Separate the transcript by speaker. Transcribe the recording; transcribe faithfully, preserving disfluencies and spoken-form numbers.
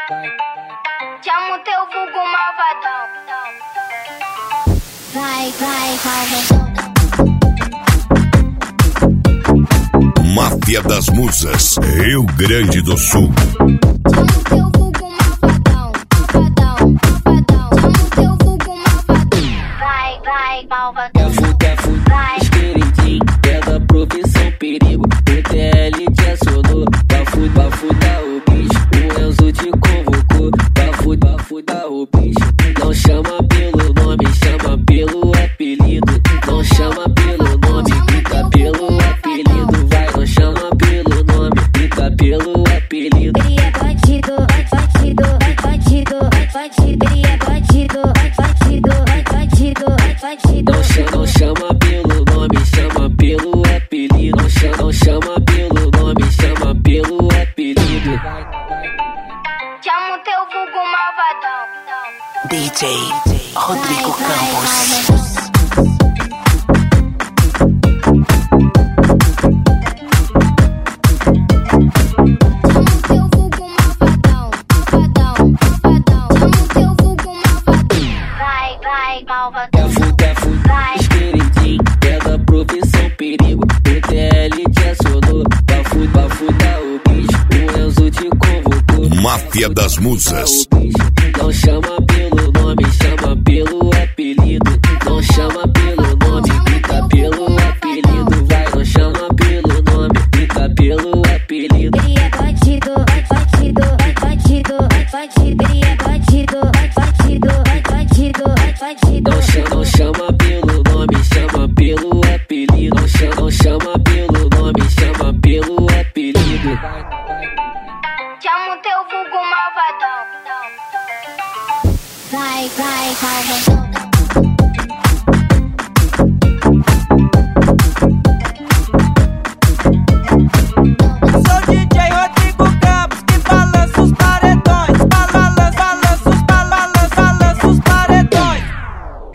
Speaker 1: Chamo teu vulgo malvadão.
Speaker 2: Vai, vai, malvadão.
Speaker 3: Máfia das Musas, Rio Grande do Sul.
Speaker 2: Chamo teu vulgo malvadão, malvadão, malvadão. Chamo teu vulgo malvadão.
Speaker 1: Vai, vai, malvadão.
Speaker 4: Quer fuder, fuder, esqueridinho, é da profissão perigo. O T L te acionou, pra fuder, pra fuder o bicho. O Enzo te convocou, pra fuder, pra fuder o bicho. Não chama pelo nome, chama pelo apelido. Não chama pelo nome, fica pelo apelido. Vai, não chama pelo nome, fica pelo apelido.
Speaker 2: Ele é bandido, bandido, bandido, bandido. Ele é bandido, bandido, bandido, bandido.
Speaker 4: Não chama, não chama pelo nome, chama pelo apelido. Não chama, não chama pelo nome, chama pelo apelido.
Speaker 1: Chamo teu vulgo malvadão.
Speaker 5: D J Rodrigo
Speaker 2: Vai, vai,
Speaker 5: Campos.
Speaker 2: malvadão. Chamo teu vulgo malvadão, malvadão, malvadão. Chamo teu vulgo malvadão.
Speaker 1: Vai, vai, malvadão.
Speaker 4: Quer fuder, fuder, esqueridinho, é da profissão perigo. O T L te acionou, pra fuder, pra fuder o bicho. O Enzo te convocou.
Speaker 3: Máfia das Musas.
Speaker 4: Não chama pelo nome, chama pelo apelido. Não chama pelo nome, fica pelo apelido. Vai, não chama pelo nome, fica pelo apelido.
Speaker 2: Ele é bandido, bandido, bandido, bandido. Ele é bandido, bandido, bandido, bandido.
Speaker 4: Não chama, não chama pelo nome, chama pelo apelido. Não chama, não chama pelo nome, chama pelo apelido.
Speaker 1: Chamo teu vulgo malvadão.
Speaker 2: Vai, vai, malvadão.